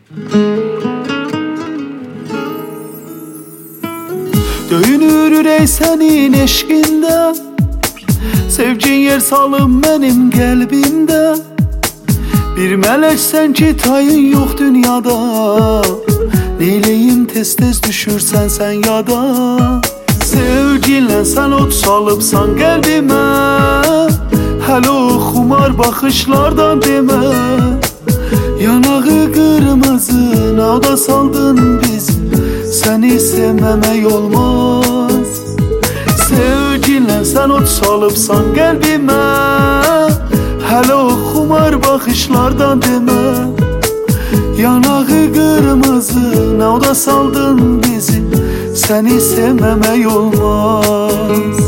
Döyünür ürək sənin eşqində, sevgin yer salıb mənim qəlbimdə. Bir mələksən ki tayın yox dünyada, neyləyim tez-tez düşürsən sən yada. Sevginlə sən ot salıbsan qəlbimə, hələ o xumar baxışlardan demə. Yanağı qırmızı nada saldın bizi, səni sevməmək olmaz. Sevginlə sən ot salıbsan qəlbimə, hələ o xumar baxışlardan demə. Yanağı qırmızı nada saldın bizi, səni sevməmək olmaz.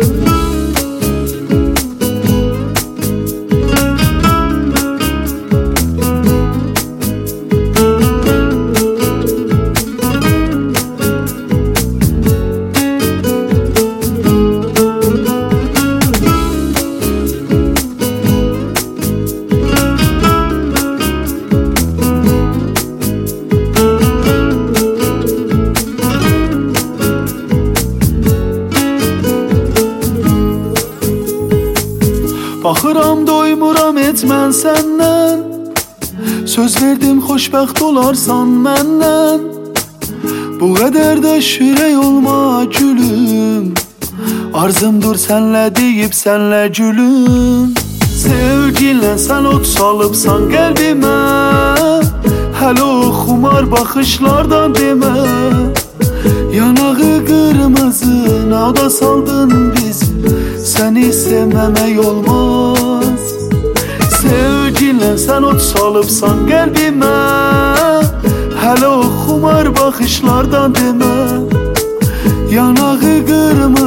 Baxıram doymuram etmən səndən, söz verdim xoşbəxt olarsan məndən. Bu qədər də şürək olma gülüm, arzımdır sənlə deyib sənlə gülüm. Sevginlə sən ot salıbsan qəlbimə, hələ o xumar baxışlardan demə. Yanağı qırmızı nada saldın bizi, səni sevməmək olmaz. Sevginlə sən ot salıbsan qəlbimə, hələ o xumar baxışlardan demə. Yanağı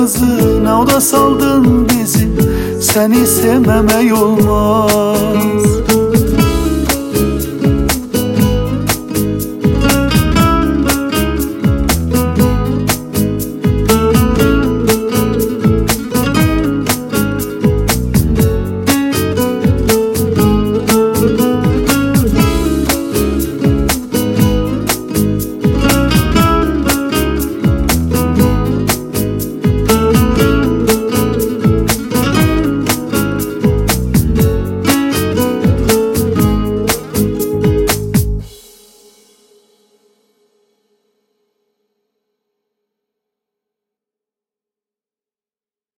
qırmızı nada saldın bizi, səni sevməmək olmaz.